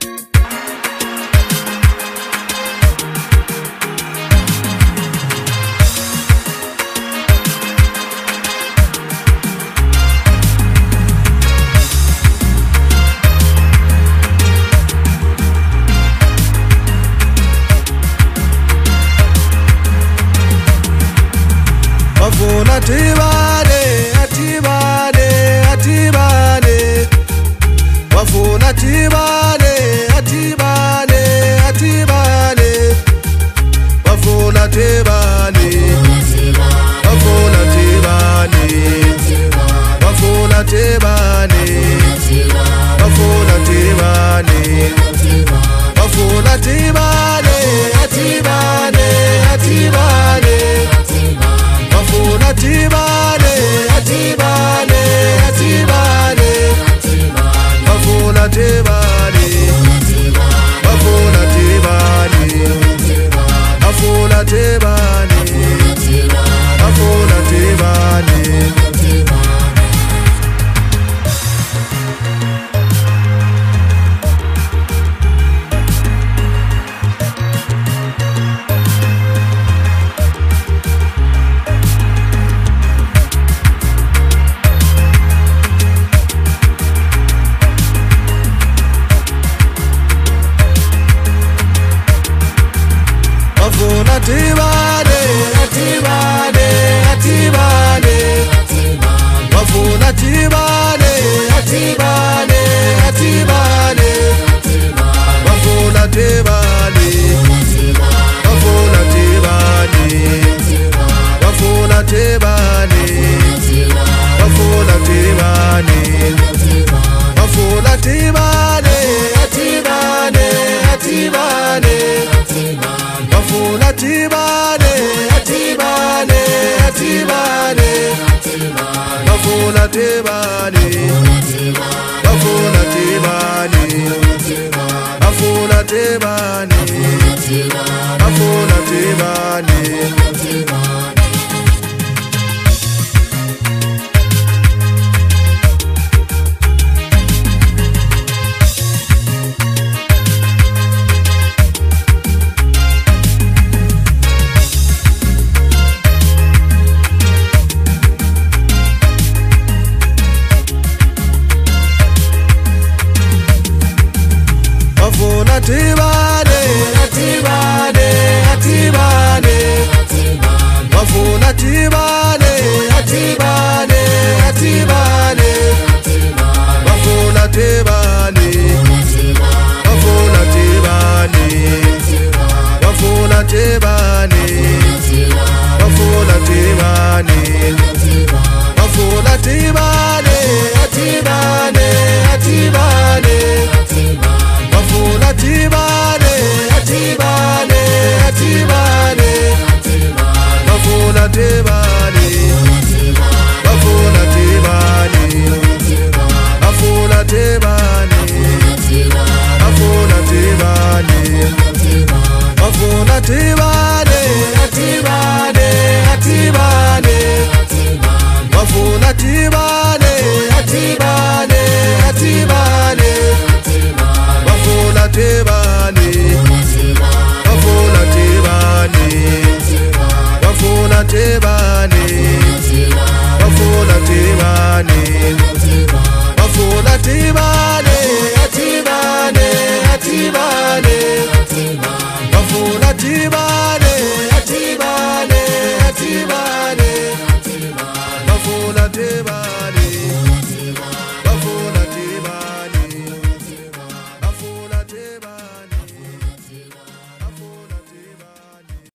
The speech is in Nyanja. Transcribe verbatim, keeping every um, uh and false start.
Bafuna tibane, atibane, atibane. Bafuna tibane, atibane, atibane. Bafuna tibane, bafuna tibane, bafuna tibane, bafuna tibane, bafuna tibane, atibane, atibane. Bafuna tibane, atibane, atibane. Bafuna tibane, bafuna tibane, bafuna tibane, bafuna tibane. Bafuna tibane, atibane, atibane. Bafuna tibane, atibane, atibane. Bafuna tibane, bafuna tibane, bafuna tibane, bafuna tibane, bafuna tibane, atibane, atibane. Bafuna tibane, atibane, atibane. Bafuna tibane, bafuna tibane, bafuna tibane, bafuna tibane. Bafuna tibane, atibane, atibane. Bafuna tibane, atibane, atibane. Bafuna tibane, bafuna tibane, bafuna tibane, bafuna tibane. Bafuna tibane, atibane, atibane. Bafuna tibane, atibane, atibane. Bafuna tibane, bafuna tibane, bafuna tibane, bafuna tibane. Bafuna tibane, atibane, atibane. Bafuna tibane, atibane, atibane. Bafuna tibane, bafuna tibane, bafuna tibane, bafuna tibane. Bafuna tibane, atibane, atibane. Bafuna tibane, atibane, atibane. Bafuna tibane.